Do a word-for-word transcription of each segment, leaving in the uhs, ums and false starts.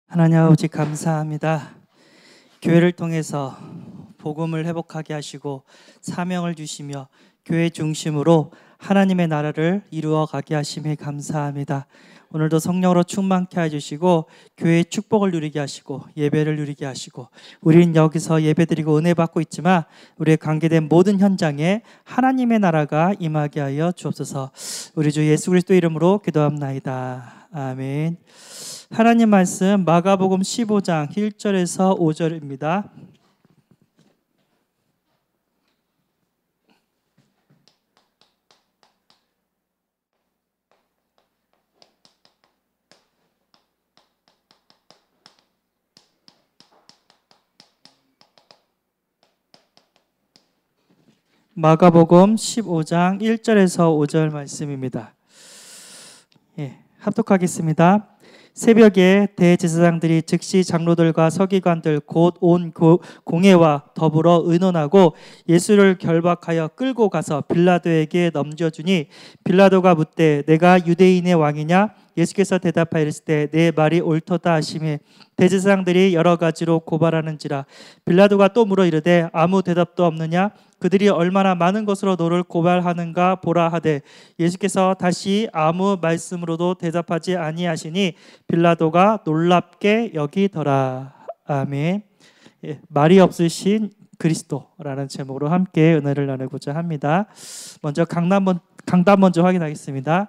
하나님 아버지 감사합니다. 교회를 통해서 복음을 회복하게 하시고 사명을 주시며 교회 중심으로 하나님의 나라를 이루어 가게 하심에 감사합니다. 오늘도 성령으로 충만케 해주시고 교회의 축복을 누리게 하시고 예배를 누리게 하시고 우리는 여기서 예배드리고 은혜 받고 있지만 우리의 관계된 모든 현장에 하나님의 나라가 임하게 하여 주옵소서. 우리 주 예수 그리스도 이름으로 기도합나이다. 아멘. 하나님 말씀 마가복음 십오 장 일 절에서 오 절입니다. 마가복음 십오 장 일 절에서 오 절 말씀입니다. 예, 합독하겠습니다. 새벽에 대제사장들이 즉시 장로들과 서기관들 곧 온 공회와 더불어 의논하고 예수를 결박하여 끌고 가서 빌라도에게 넘겨주니 빌라도가 묻되 내가 유대인의 왕이냐? 예수께서 대답하여 이르시되 내 말이 옳도다 하시매 대제사장들이 여러 가지로 고발하는지라 빌라도가 또 물어 이르되 아무 대답도 없느냐? 그들이 얼마나 많은 것으로 너를 고발하는가 보라 하되 예수께서 다시 아무 말씀으로도 대답하지 아니하시니 빌라도가 놀랍게 여기더라. 아멘. 예, 말이 없으신 그리스도라는 제목으로 함께 은혜를 나누고자 합니다. 먼저 강단, 강단 먼저 확인하겠습니다.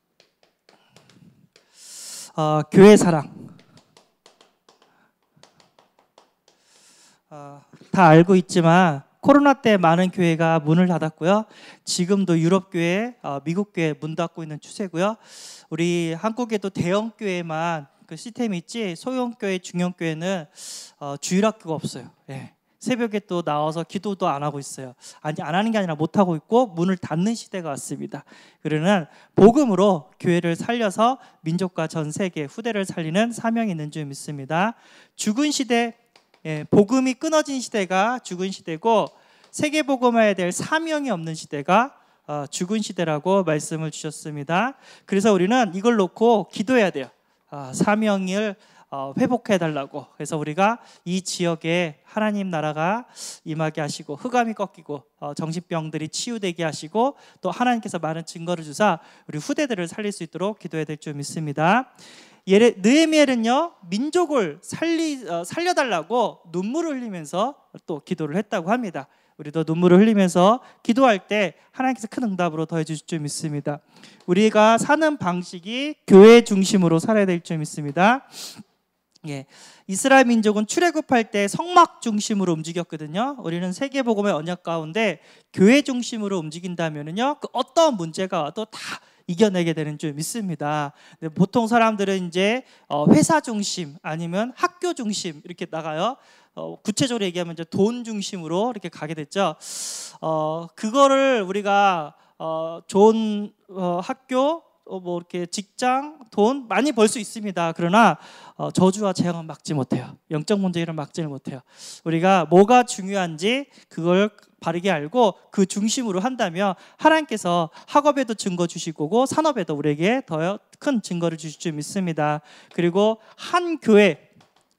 어, 교회 사랑. 어, 다 알고 있지만 코로나 때 많은 교회가 문을 닫았고요. 지금도 유럽 교회, 어, 미국 교회 문 닫고 있는 추세고요. 우리 한국에도 대형 교회만 그 시스템이 있지 소형 교회, 중형 교회는 어, 주일학교가 없어요. 예. 새벽에 또 나와서 기도도 안 하고 있어요. 아니 안 하는 게 아니라 못 하고 있고 문을 닫는 시대가 왔습니다. 그러는 복음으로 교회를 살려서 민족과 전 세계 후대를 살리는 사명이 있는 줄 믿습니다. 죽은 시대, 예, 복음이 끊어진 시대가 죽은 시대고 세계 복음화해야 될 사명이 없는 시대가 어, 죽은 시대라고 말씀을 주셨습니다. 그래서 우리는 이걸 놓고 기도해야 돼요. 어, 사명을 어, 회복해 달라고. 그래서 우리가 이 지역에 하나님 나라가 임하게 하시고 흑암이 꺾이고 어, 정신병들이 치유되게 하시고 또 하나님께서 많은 증거를 주사 우리 후대들을 살릴 수 있도록 기도해야 될 줄 믿습니다. 예레, 느헤미야는요 민족을 살리, 어, 살려달라고 눈물을 흘리면서 또 기도를 했다고 합니다. 우리도 눈물을 흘리면서 기도할 때 하나님께서 큰 응답으로 더해 주실 줄 믿습니다. 우리가 사는 방식이 교회 중심으로 살아야 될 줄 믿습니다. 예, 이스라엘 민족은 출애굽할 때 성막 중심으로 움직였거든요. 우리는 세계복음의 언약 가운데 교회 중심으로 움직인다면은요, 그 어떤 문제가 와도 다 이겨내게 되는 줄 믿습니다. 근데 보통 사람들은 이제 회사 중심 아니면 학교 중심 이렇게 나가요. 어, 구체적으로 얘기하면 이제 돈 중심으로 이렇게 가게 됐죠. 어, 그거를 우리가 어, 좋은 어, 학교 어, 뭐 이렇게 직장, 돈 많이 벌 수 있습니다. 그러나 어, 저주와 재앙은 막지 못해요. 영적 문제를 막지를 못해요. 우리가 뭐가 중요한지 그걸 바르게 알고 그 중심으로 한다면 하나님께서 학업에도 증거 주실 거고 산업에도 우리에게 더 큰 증거를 주실 줄 믿습니다. 그리고 한 교회,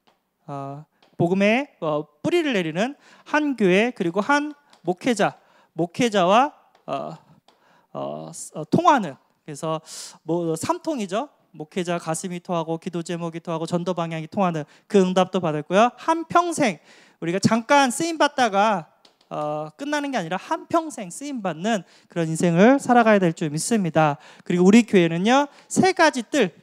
어, 복음의 어, 뿌리를 내리는 한 교회 그리고 한 목회자, 목회자와 어, 어, 어, 통하는 그래서 뭐 삼통이죠. 목회자 가슴이 통하고 기도 제목이 통하고 전도 방향이 통하는 그 응답도 받았고요. 한 평생 우리가 잠깐 쓰임 받다가 어, 끝나는 게 아니라 한 평생 쓰임 받는 그런 인생을 살아가야 될 줄 믿습니다. 그리고 우리 교회는요 세 가지 뜰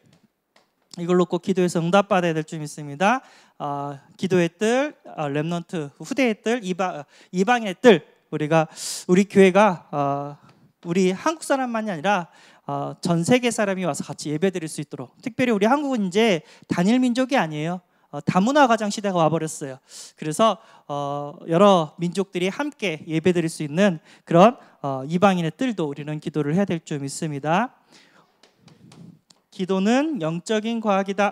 이걸 놓고 기도해서 응답 받아야 될 줄 믿습니다. 어, 기도의 뜰, 어, 렘넌트 후대의 뜰, 이방 이방의 뜰 우리가 우리 교회가 어, 우리 한국 사람만이 아니라 어, 전 세계 사람이 와서 같이 예배드릴 수 있도록 특별히 우리 한국은 이제 단일 민족이 아니에요. 어, 다문화 가정 시대가 와버렸어요. 그래서 어, 여러 민족들이 함께 예배드릴 수 있는 그런 어, 이방인의 뜰도 우리는 기도를 해야 될 줄 믿습니다. 기도는 영적인 과학이다.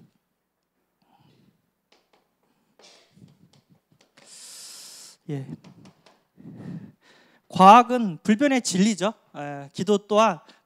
예. 과학은 불변의 진리죠. 에, 기도 또한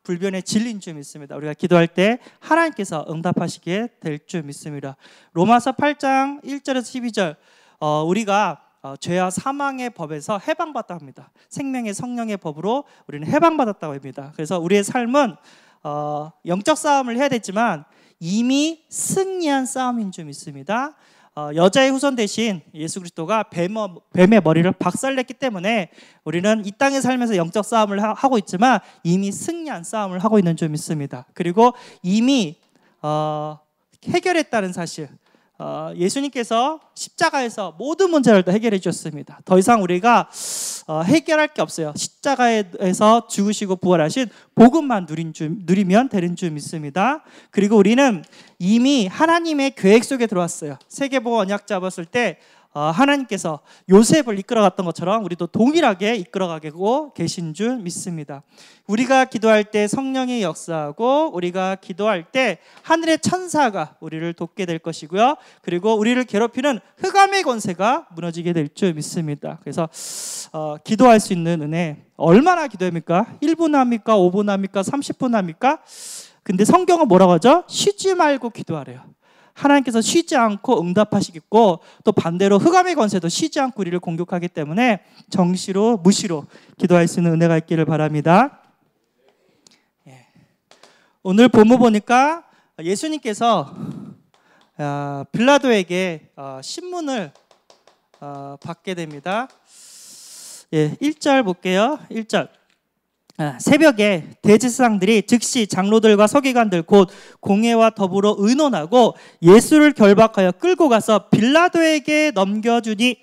불변의 진리인 줄 믿습니다. 우리가 기도할 때 하나님께서 응답하시게 될 줄 믿습니다. 로마서 팔 장 일 절에서 십이 절 어, 우리가 어, 죄와 사망의 법에서 해방받았다 합니다. 생명의 성령의 법으로 우리는 해방받았다고 합니다. 그래서 우리의 삶은 어, 영적 싸움을 해야 되지만 이미 승리한 싸움인 줄 믿습니다. 어, 여자의 후손 대신 예수 그리스도가 뱀, 뱀의 머리를 박살냈기 때문에 우리는 이 땅에 살면서 영적 싸움을 하, 하고 있지만 이미 승리한 싸움을 하고 있는 줄 믿습니다. 그리고 이미 어, 해결했다는 사실, 어, 예수님께서 십자가에서 모든 문제를 다 해결해 주셨습니다. 더 이상 우리가 어, 해결할 게 없어요. 십자가에서 죽으시고 부활하신 복음만 누린 줄, 누리면 되는 줄 믿습니다. 그리고 우리는 이미 하나님의 계획 속에 들어왔어요. 세계보고 언약 잡았을 때 어, 하나님께서 요셉을 이끌어갔던 것처럼 우리도 동일하게 이끌어가고 계신 줄 믿습니다. 우리가 기도할 때 성령이 역사하고 우리가 기도할 때 하늘의 천사가 우리를 돕게 될 것이고요. 그리고 우리를 괴롭히는 흑암의 권세가 무너지게 될 줄 믿습니다. 그래서 어, 기도할 수 있는 은혜 얼마나 기도합니까? 일 분 합니까? 오 분 합니까? 삼십 분 합니까? 근데 성경은 뭐라고 하죠? 쉬지 말고 기도하래요. 하나님께서 쉬지 않고 응답하시겠고 또 반대로 흑암의 권세도 쉬지 않고 우리를 공격하기 때문에 정시로 무시로 기도할 수 있는 은혜가 있기를 바랍니다. 예. 오늘 본문 보니까 예수님께서 어, 빌라도에게 어, 신문을 어, 받게 됩니다. 예, 일 절 볼게요. 일 절. 새벽에 대제사장들이 즉시 장로들과 서기관들 곧 공회와 더불어 의논하고 예수를 결박하여 끌고 가서 빌라도에게 넘겨주니,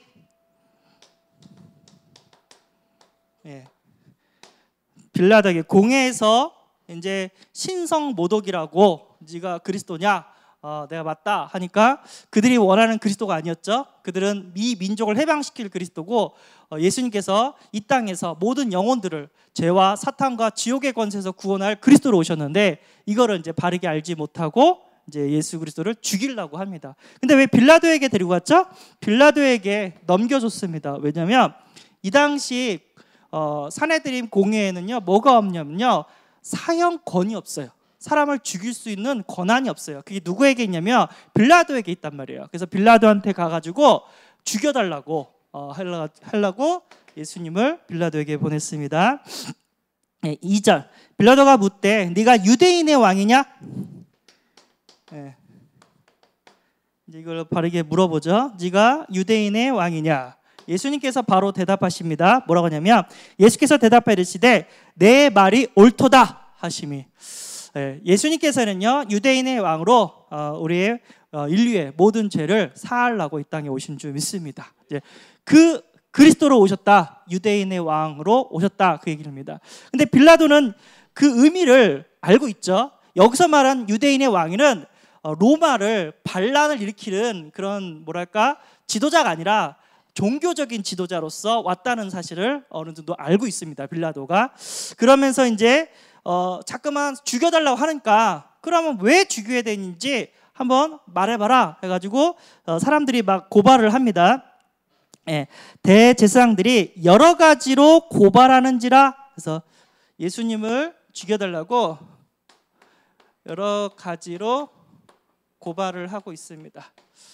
예. 빌라도에게 공회에서 이제 신성 모독이라고 네가 그리스도냐? 어, 내가 맞다 하니까 그들이 원하는 그리스도가 아니었죠. 그들은 미 민족을 해방시킬 그리스도고 어, 예수님께서 이 땅에서 모든 영혼들을 죄와 사탄과 지옥의 권세에서 구원할 그리스도로 오셨는데 이거를 이제 바르게 알지 못하고 이제 예수 그리스도를 죽이려고 합니다. 근데 왜 빌라도에게 데리고 갔죠? 빌라도에게 넘겨줬습니다. 왜냐하면 이 당시 어, 산헤드림 공회에는요 뭐가 없냐면요 사형권이 없어요. 사람을 죽일 수 있는 권한이 없어요. 그게 누구에게 있냐면 빌라도에게 있단 말이에요. 그래서 빌라도한테 가가지고 죽여달라고 어, 하려고 예수님을 빌라도에게 보냈습니다. 네, 이 절 빌라도가 묻되 네가 유대인의 왕이냐? 네. 이제 이걸 바르게 물어보죠. 네가 유대인의 왕이냐? 예수님께서 바로 대답하십니다. 뭐라고 하냐면 예수께서 대답하여 이르시되 내 말이 옳도다 하심이. 예수님께서는요 유대인의 왕으로 우리의 인류의 모든 죄를 사하려고 이 땅에 오신 줄 믿습니다. 그 그리스도로 오셨다, 유대인의 왕으로 오셨다 그 얘기입니다. 근데 빌라도는 그 의미를 알고 있죠. 여기서 말한 유대인의 왕위는 로마를 반란을 일으키는 그런 뭐랄까 지도자가 아니라 종교적인 지도자로서 왔다는 사실을 어느 정도 알고 있습니다. 빌라도가. 그러면서 이제 어, 자꾸만 죽여달라고 하니까 그러면 왜 죽여야 되는지 한번 말해봐라 해가지고 어, 사람들이 막 고발을 합니다. 예, 대제사장들이 여러 가지로 고발하는지라 그래서 예수님을 죽여달라고 여러 가지로 고발을 하고 있습니다.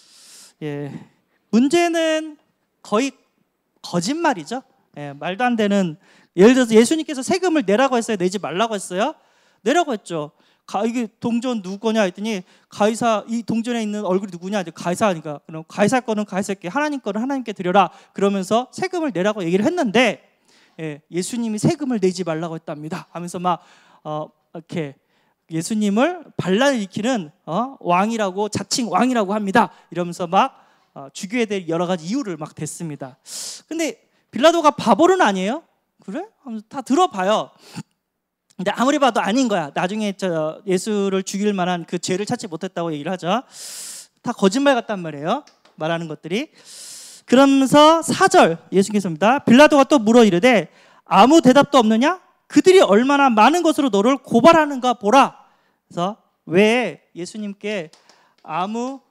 예, 문제는 거의 거짓말이죠. 예, 말도 안 되는. 예를 들어서 예수님께서 세금을 내라고 했어요? 내지 말라고 했어요? 내라고 했죠. 가, 이게 동전 누구 거냐 했더니 가이사, 이 동전에 있는 얼굴이 누구냐? 가이사니까. 그럼 가이사 거는 가이사께, 하나님 거는 하나님께 드려라. 그러면서 세금을 내라고 얘기를 했는데 예, 예수님이 세금을 내지 말라고 했답니다. 하면서 막 어, 이렇게 예수님을 반란을 일으키는 어, 왕이라고 자칭 왕이라고 합니다. 이러면서 막 어, 죽여야 될 여러 가지 이유를 막 댔습니다. 근데 빌라도가 바보는 아니에요? 그래? 다 들어봐요. 근데 아무리 봐도 아닌 거야. 나중에 저 예수를 죽일 만한 그 죄를 찾지 못했다고 얘기를 하죠. 다 거짓말 같단 말이에요. 말하는 것들이. 그러면서 사 절 예수님께서입니다. 빌라도가 또 물어 이르되 아무 대답도 없느냐? 그들이 얼마나 많은 것으로 너를 고발하는가 보라. 그래서 왜 예수님께 아무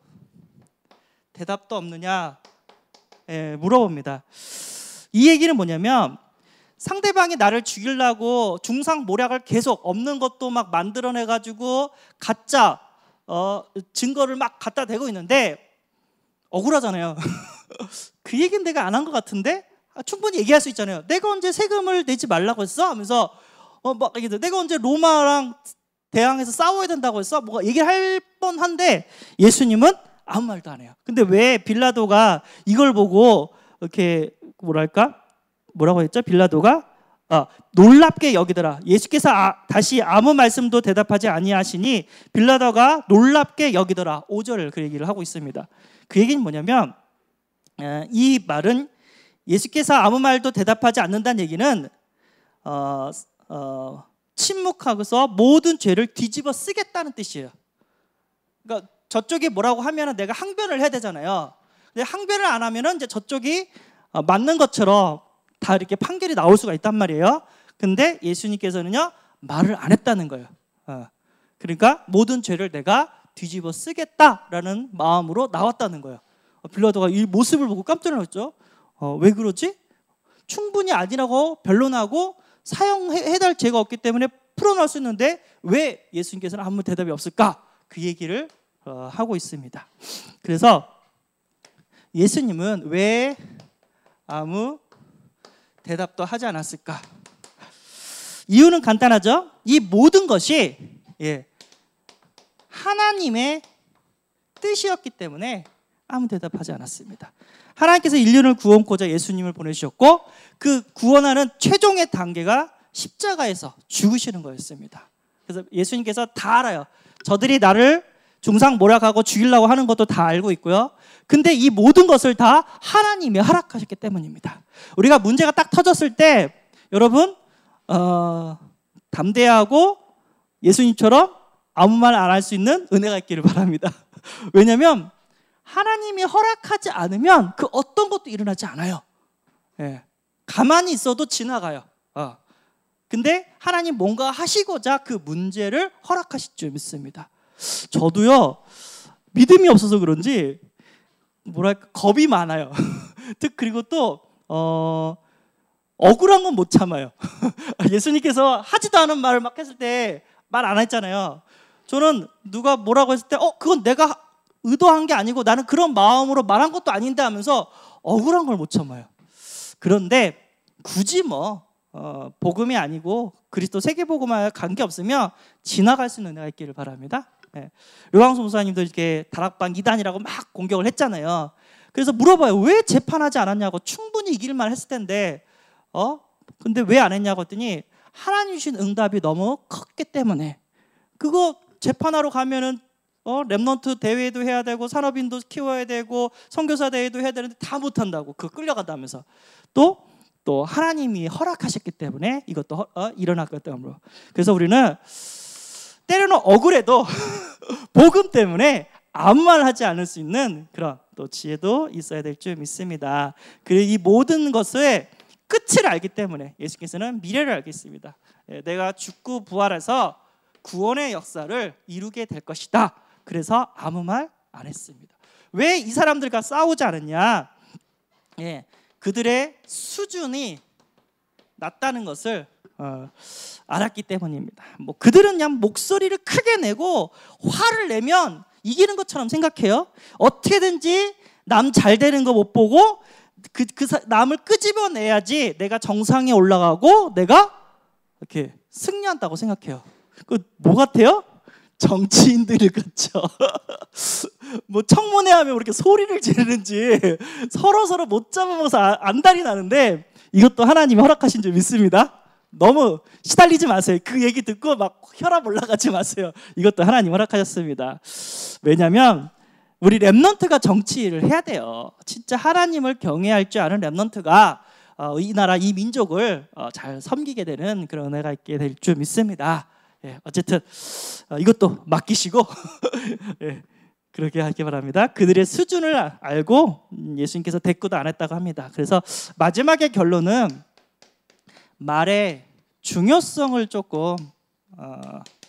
대답도 없느냐 예, 물어봅니다. 이 얘기는 뭐냐면 상대방이 나를 죽이려고 중상모략을 계속 없는 것도 막 만들어내가지고 가짜 어, 증거를 막 갖다 대고 있는데 억울하잖아요. 그 얘기는 내가 안 한 것 같은데 아, 충분히 얘기할 수 있잖아요. 내가 언제 세금을 내지 말라고 했어? 하면서 어, 막 내가 언제 로마랑 대항해서 싸워야 된다고 했어? 뭐가 얘기를 할 뻔한데 예수님은 아무 말도 안 해요. 근데 왜 빌라도가 이걸 보고 이렇게 뭐랄까? 뭐라고 했죠? 빌라도가 아, 놀랍게 여기더라. 예수께서 아, 다시 아무 말씀도 대답하지 아니하시니 빌라도가 놀랍게 여기더라. 오 절을 그 얘기를 하고 있습니다. 그 얘기는 뭐냐면 이 말은 예수께서 아무 말도 대답하지 않는다는 얘기는 어, 어, 침묵하고서 모든 죄를 뒤집어 쓰겠다는 뜻이에요. 그러니까 저쪽이 뭐라고 하면은 내가 항변을 해야 되잖아요. 근데 항변을 안 하면은 이제 저쪽이 맞는 것처럼 다 이렇게 판결이 나올 수가 있단 말이에요. 근데 예수님께서는요 말을 안 했다는 거예요. 그러니까 모든 죄를 내가 뒤집어 쓰겠다라는 마음으로 나왔다는 거예요. 빌라도가 이 모습을 보고 깜짝 놀랐죠. 어, 왜 그러지? 충분히 아니라고 변론하고 사형해달 죄가 없기 때문에 풀어놓을 수 있는데 왜 예수님께서는 아무 대답이 없을까? 그 얘기를 어, 하고 있습니다. 그래서 예수님은 왜 아무 대답도 하지 않았을까? 이유는 간단하죠. 이 모든 것이 예, 하나님의 뜻이었기 때문에 아무 대답하지 않았습니다. 하나님께서 인류를 구원코자 예수님을 보내주셨고 그 구원하는 최종의 단계가 십자가에서 죽으시는 거였습니다. 그래서 예수님께서 다 알아요. 저들이 나를 중상모략하고 죽이려고 하는 것도 다 알고 있고요. 근데 이 모든 것을 다 하나님이 허락하셨기 때문입니다. 우리가 문제가 딱 터졌을 때 여러분 어, 담대하고 예수님처럼 아무 말 안 할 수 있는 은혜가 있기를 바랍니다. 왜냐하면 하나님이 허락하지 않으면 그 어떤 것도 일어나지 않아요. 예. 가만히 있어도 지나가요. 어. 근데 하나님 뭔가 하시고자 그 문제를 허락하실 줄 믿습니다. 저도요 믿음이 없어서 그런지 뭐랄까 겁이 많아요. 특 그리고 또 어, 억울한 건 못 참아요. 예수님께서 하지도 않은 말을 막 했을 때 말 안 했잖아요. 저는 누가 뭐라고 했을 때 어 그건 내가 의도한 게 아니고 나는 그런 마음으로 말한 것도 아닌데 하면서 억울한 걸 못 참아요. 그런데 굳이 뭐 어, 복음이 아니고 그리스도 세계복음과 관계없으며 지나갈 수 있는 은혜가 있기를 바랍니다. 네. 류광수 목사님도 이렇게 다락방 이단이라고 막 공격을 했잖아요. 그래서 물어봐요. 왜 재판하지 않았냐고. 충분히 이길만 했을 텐데 어? 근데 왜 안 했냐고 했더니 하나님 주신 응답이 너무 컸기 때문에. 그거 재판하러 가면은 어, 랩넌트 대회도 해야 되고 산업인도 키워야 되고 선교사 대회도 해야 되는데 다 못한다고. 그거 끌려간다면서. 또, 또 하나님이 허락하셨기 때문에 이것도 허, 어, 일어났기 때문에. 그래서 우리는 때로는 억울해도 복음 때문에 아무 말 하지 않을 수 있는 그런 또 지혜도 있어야 될 줄 믿습니다. 그리고 이 모든 것의 끝을 알기 때문에 예수께서는 미래를 알겠습니다. 내가 죽고 부활해서 구원의 역사를 이루게 될 것이다. 그래서 아무 말 안 했습니다. 왜 이 사람들과 싸우지 않았냐? 예, 그들의 수준이 낮다는 것을 어, 알았기 때문입니다. 뭐 그들은 그냥 목소리를 크게 내고 화를 내면 이기는 것처럼 생각해요. 어떻게든지 남 잘 되는 거 못 보고 그, 그 사, 남을 끄집어내야지 내가 정상에 올라가고 내가 이렇게 승리한다고 생각해요. 그 뭐 같아요? 정치인들 같죠. 뭐 청문회 하면 그렇게 소리를 지르는지 서로 서로 못 잡아먹어서 안달이 나는데 이것도 하나님이 허락하신 줄 믿습니다. 너무 시달리지 마세요. 그 얘기 듣고 막 혈압 올라가지 마세요. 이것도 하나님 허락하셨습니다. 왜냐하면 우리 랩넌트가 정치를 해야 돼요. 진짜 하나님을 경외할 줄 아는 랩넌트가 이 나라 이 민족을 잘 섬기게 되는 그런 은혜가 있게 될 줄 믿습니다. 예, 어쨌든 이것도 맡기시고 예, 그렇게 하기 바랍니다. 그들의 수준을 알고 예수님께서 대꾸도 안 했다고 합니다. 그래서 마지막의 결론은 말의 중요성을 조금 어,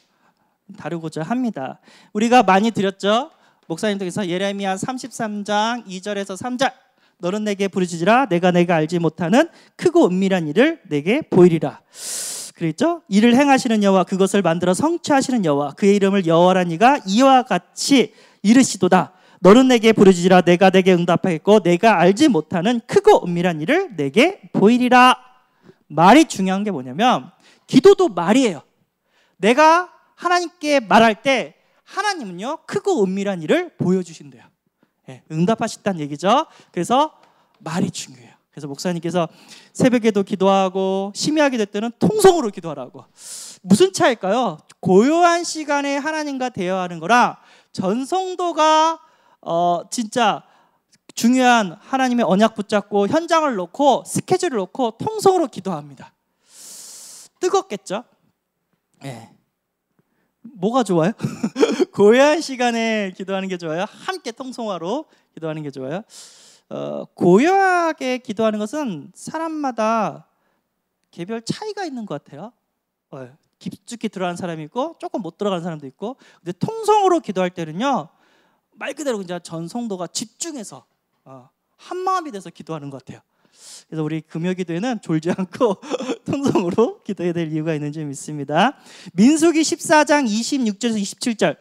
다루고자 합니다. 우리가 많이 드렸죠. 목사님께서 예레미야 삼십삼 장 이 절에서 삼 절 너는 내게 부르짖으라. 내가 내가 알지 못하는 크고 은밀한 일을 내게 보이리라. 그랬죠? 이를 행하시는 여호와, 그것을 만들어 성취하시는 여호와, 그의 이름을 여호와란 이가 이와 같이 이르시도다. 너는 내게 부르짖으라. 내가 내게 응답하겠고 내가 알지 못하는 크고 은밀한 일을 내게 보이리라. 말이 중요한 게 뭐냐면 기도도 말이에요. 내가 하나님께 말할 때 하나님은요 크고 은밀한 일을 보여주신대요. 예, 응답하셨다는 얘기죠. 그래서 말이 중요해요. 그래서 목사님께서 새벽에도 기도하고 심야하게 될 때는 통성으로 기도하라고. 무슨 차일까요? 고요한 시간에 하나님과 대화하는 거랑 전성도가 어, 진짜 중요한 하나님의 언약 붙잡고 현장을 놓고 스케줄을 놓고 통성으로 기도합니다. 뜨겁겠죠? 예. 뭐가 좋아요? 고요한 시간에 기도하는 게 좋아요? 함께 통성화로 기도하는 게 좋아요? 어, 고요하게 기도하는 것은 사람마다 개별 차이가 있는 것 같아요. 어, 깊숙이 들어가는 사람이 있고 조금 못 들어가는 사람도 있고. 근데 통성으로 기도할 때는요 말 그대로 이제 전성도가 집중해서 어, 한 마음이 돼서 기도하는 것 같아요. 그래서 우리 금요기도에는 졸지 않고 통성으로 기도해야 될 이유가 있는 줄 믿습니다. 민수기 십사 장 이십육 절에서 이십칠 절.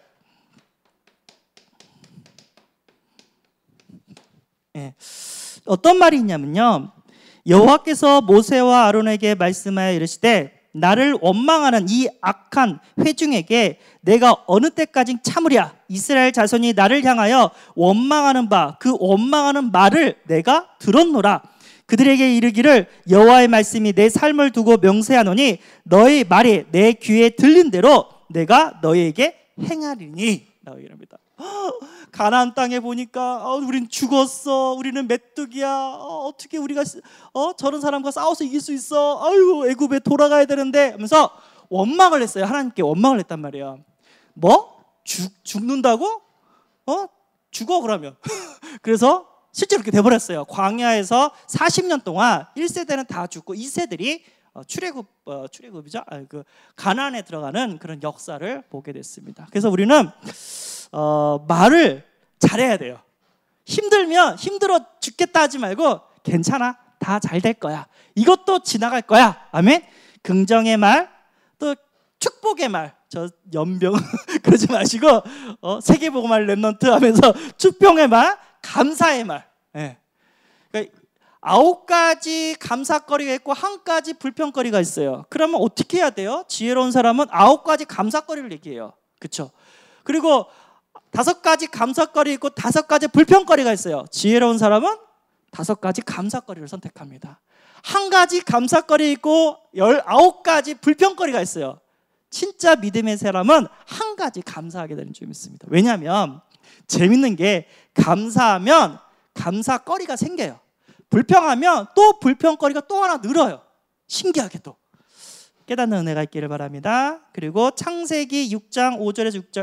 예. 어떤 말이 있냐면요, 여호와께서 모세와 아론에게 말씀하여 이르시되 나를 원망하는 이 악한 회중에게 내가 어느 때까지 참으랴. 이스라엘 자손이 나를 향하여 원망하는 바 그 원망하는 말을 내가 들었노라. 그들에게 이르기를 여호와의 말씀이 내 삶을 두고 명세하노니 너의 말이 내 귀에 들린 대로 내가 너희에게 행하리니. 라고 얘기합니다. 가나안 땅에 보니까 어, 우린 죽었어. 우리는 메뚜기야. 어, 어떻게 우리가 어, 저런 사람과 싸워서 이길 수 있어. 아유, 애굽에 돌아가야 되는데 하면서 원망을 했어요. 하나님께 원망을 했단 말이에요. 뭐? 죽, 죽는다고? 어? 죽어 그러면. 그래서 실제로 그렇게 돼버렸어요. 광야에서 사십 년 동안 일 세대는 다 죽고 이 세들이 어, 출애굽, 어, 출애굽이죠. 아, 그 가나안에 들어가는 그런 역사를 보게 됐습니다. 그래서 우리는 어, 말을 잘해야 돼요. 힘들면 힘들어 죽겠다 하지 말고 괜찮아, 다 잘 될 거야. 이것도 지나갈 거야. 아멘. 긍정의 말, 또 축복의 말. 저 연병 그러지 마시고 어, 세계복음할 랩넌트 하면서 축복의 말, 감사의 말. 예. 그러니까 아홉 가지 감사거리가 있고 한 가지 불평거리가 있어요. 그러면 어떻게 해야 돼요? 지혜로운 사람은 아홉 가지 감사거리를 얘기해요. 그렇죠? 그리고 다섯 가지 감사거리 있고 다섯 가지 불평거리가 있어요. 지혜로운 사람은 다섯 가지 감사거리를 선택합니다. 한 가지 감사거리 있고 열아홉 가지 불평거리가 있어요. 진짜 믿음의 사람은 한 가지 감사하게 되는 줄 믿습니다. 왜냐하면 재밌는 게 감사하면 감사거리가 생겨요. 불평하면 또 불평거리가 또 하나 늘어요. 신기하게 또. 깨닫는 은혜가 있기를 바랍니다. 그리고 창세기 육 장 오 절에서 육 절.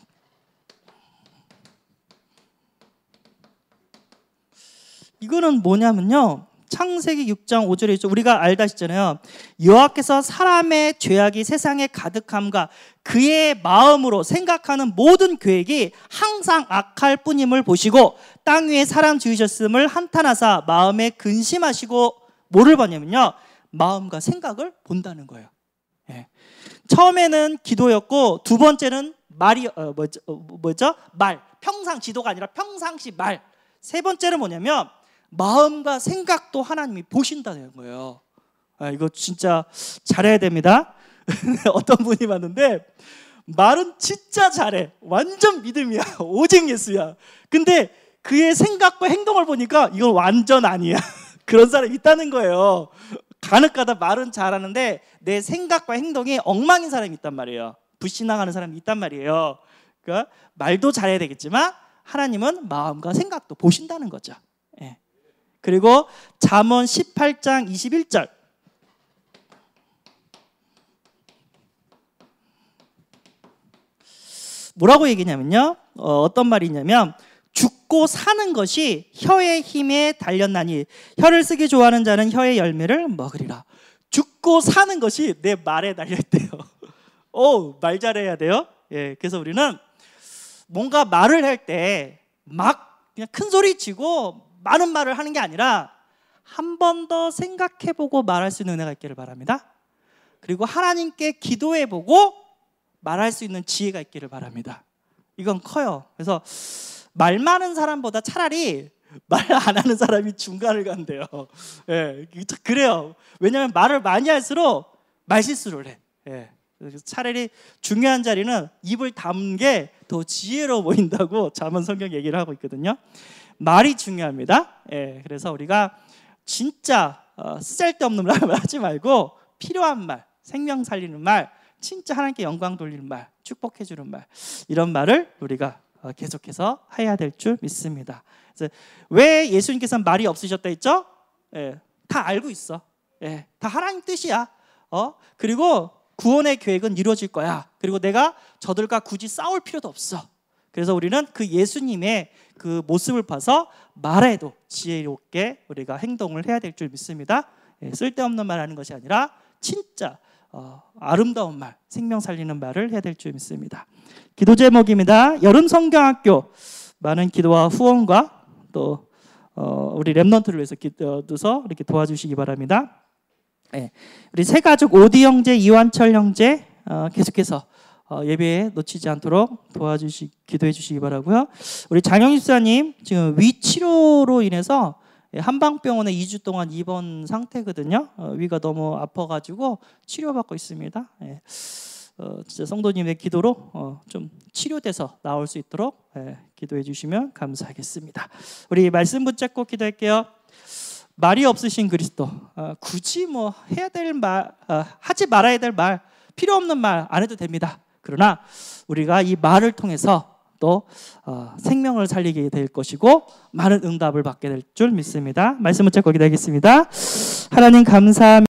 이거는 뭐냐면요, 창세기 육 장 오 절에 있죠. 우리가 알다시잖아요. 여호와께서 사람의 죄악이 세상에 가득함과 그의 마음으로 생각하는 모든 계획이 항상 악할 뿐임을 보시고 땅 위에 사람 지으셨음을 한탄하사 마음에 근심하시고 뭐를 보냐면요, 마음과 생각을 본다는 거예요. 예. 처음에는 기도였고 두 번째는 말이 어, 뭐죠? 어, 뭐죠? 말. 평상지도가 아니라 평상시 말. 세 번째는 뭐냐면 마음과 생각도 하나님이 보신다는 거예요. 아, 이거 진짜 잘해야 됩니다. 어떤 분이 왔는데 말은 진짜 잘해. 완전 믿음이야. 오직 예수야. 근데 그의 생각과 행동을 보니까 이건 완전 아니야. 그런 사람이 있다는 거예요. 간혹가다 말은 잘하는데 내 생각과 행동이 엉망인 사람이 있단 말이에요. 불신앙하는 사람이 있단 말이에요. 그러니까 말도 잘해야 되겠지만 하나님은 마음과 생각도 보신다는 거죠. 예. 그리고 잠언 십팔 장 이십일 절. 뭐라고 얘기냐면요, 어, 어떤 말이냐면 죽고 사는 것이 혀의 힘에 달렸나니 혀를 쓰기 좋아하는 자는 혀의 열매를 먹으리라. 죽고 사는 것이 내 말에 달려있대요. 오, 말 잘해야 돼요. 예, 그래서 우리는 뭔가 말을 할 때 막 그냥 큰 소리 치고 많은 말을 하는 게 아니라 한 번 더 생각해보고 말할 수 있는 은혜가 있기를 바랍니다. 그리고 하나님께 기도해보고 말할 수 있는 지혜가 있기를 바랍니다. 이건 커요. 그래서 말 많은 사람보다 차라리 말 안 하는 사람이 중간을 간대요. 예, 그래요. 왜냐하면 말을 많이 할수록 말실수를 해. 예, 차라리 중요한 자리는 입을 담는 게 더 지혜로워 보인다고 잠언 성경 얘기를 하고 있거든요. 말이 중요합니다. 예, 그래서 우리가 진짜 어, 쓸데없는 말 하지 말고 필요한 말, 생명 살리는 말, 진짜 하나님께 영광 돌리는 말, 축복해 주는 말, 이런 말을 우리가 어, 계속해서 해야 될 줄 믿습니다. 그래서 왜 예수님께서는 말이 없으셨다 했죠? 예, 다 알고 있어. 예, 다 하나님 뜻이야. 어? 그리고 구원의 계획은 이루어질 거야. 그리고 내가 저들과 굳이 싸울 필요도 없어. 그래서 우리는 그 예수님의 그 모습을 봐서 말해도 지혜롭게 우리가 행동을 해야 될 줄 믿습니다. 예, 쓸데없는 말 하는 것이 아니라 진짜 어, 아름다운 말, 생명 살리는 말을 해야 될 줄 믿습니다. 기도 제목입니다. 여름 성경학교 많은 기도와 후원과 또 어, 우리 랩넌트를 위해서 기도서 이렇게 도와주시기 바랍니다. 네, 우리 세 가족 오디 형제, 이완철 형제 어, 계속해서 어, 예배에 놓치지 않도록 도와주시, 기도해 주시기 바라고요. 우리 장영희 집사님 지금 위 치료로 인해서 한방병원에 이 주 동안 입원 상태거든요. 어, 위가 너무 아파가지고 치료받고 있습니다. 예. 어, 진짜 성도님의 기도로 어, 좀 치료돼서 나올 수 있도록 예, 기도해 주시면 감사하겠습니다. 우리 말씀 붙잡고 기도할게요. 말이 없으신 그리스도, 어, 굳이 뭐 해야 될 말, 어, 하지 말아야 될 말, 필요 없는 말 안 해도 됩니다. 그러나 우리가 이 말을 통해서 또 어, 생명을 살리게 될 것이고 많은 응답을 받게 될 줄 믿습니다. 말씀 붙잡고 기도하겠습니다. 하나님 감사합니다.